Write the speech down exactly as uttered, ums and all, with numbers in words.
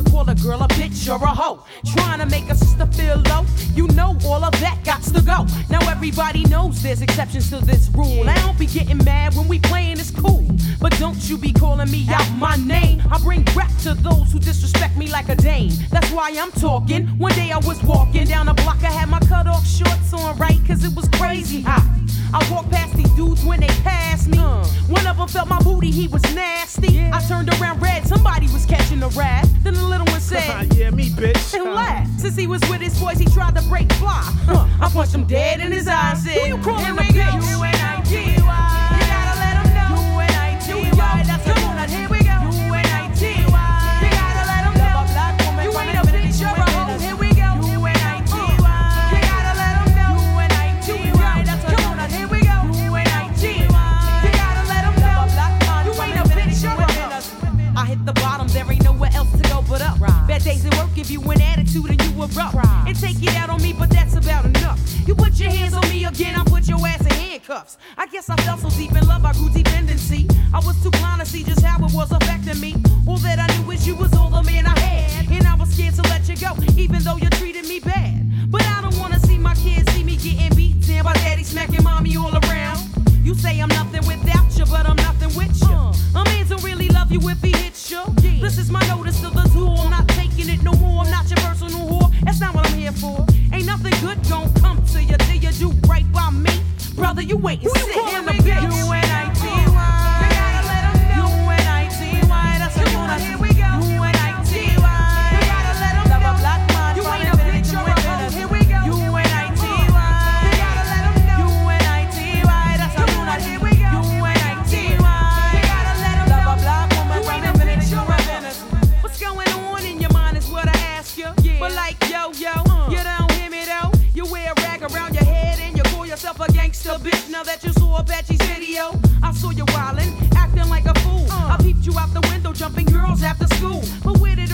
call a girl a bitch or a hoe. Trying to make a sister feel low, you know all of that gots to go. Now everybody knows there's exceptions to this rule. I don't be getting mad when we playing, it's cool. But don't you be calling me out my name. I bring rap to those who disrespect me like a dame. That's why I'm talking. One day I was walking down the block, I had my cut off shorts on, right? Cause it was crazy hot. I walked past these dudes when they passed me. Uh. One of them felt my booty, he was nasty. Yeah. I turned around red, somebody was catching a rat. Then the little one said, yeah, me, bitch. And laughed. Since he was with his boys, he tried to break fly. Uh. I punched him dead in his eyes. Said, who you calling a bitch? U N I T Y. You gotta let him know. U N I T Y. That's the one that here we go. U N I T Y. You gotta let him know. Love a black woman. You ain't a bitch, you're a hoe. Here we go. U N I T Y. You gotta let him know. U N I T Y. That's the one that here we go. U N I T Y. You gotta let him know. You ain't a bitch, you're a hoe. I hit the bottom, there ain't nowhere else to go but up. Right. Bad days at work give you an attitude and you erupt. Right. And take it out on me, but that's about enough. You put your hands on me again, I put your ass in handcuffs. I guess I fell so deep in love, I grew dependency. I was too blind to see just how it was affecting me. All that I knew is you was all the man I had. And I was scared to let you go, even though you treated me bad. But I don't wanna see my kids see me getting beat down by daddy smacking mommy all around. You say I'm nothing without you, but I'm nothing with you. Uh. A man don't really love you if he hits you. Yeah. This is my notice to the tool. I'm not taking it no more. I'm not your personal whore. That's not what I'm here for. Ain't nothing good gon' come to you till you do right by me. Brother, you wait and sit in the bitch. U N I T Y. You gotta let 'em know. U N I T Y. That's the one. Here we go. U N I T Y. You gotta let 'em know. Love a black man. You ain't a bitch, you're a hoe. Here we go. U N I T Y. You gotta let 'em know. U N I T Y. That's the one. Here we go. U N I T Y. You gotta let 'em know. Love a black woman. You ain't a bitch, you're a hoe. What's going on in your mind is what I ask you. Yeah. But like yo yo, uh. you don't hear me though. You wear a rag around your head and you call yourself a gangster bitch. Now that you saw Apache's video, I saw you wildin', acting like a fool. Uh. I peeped you out the window, jumping girls after school. But where did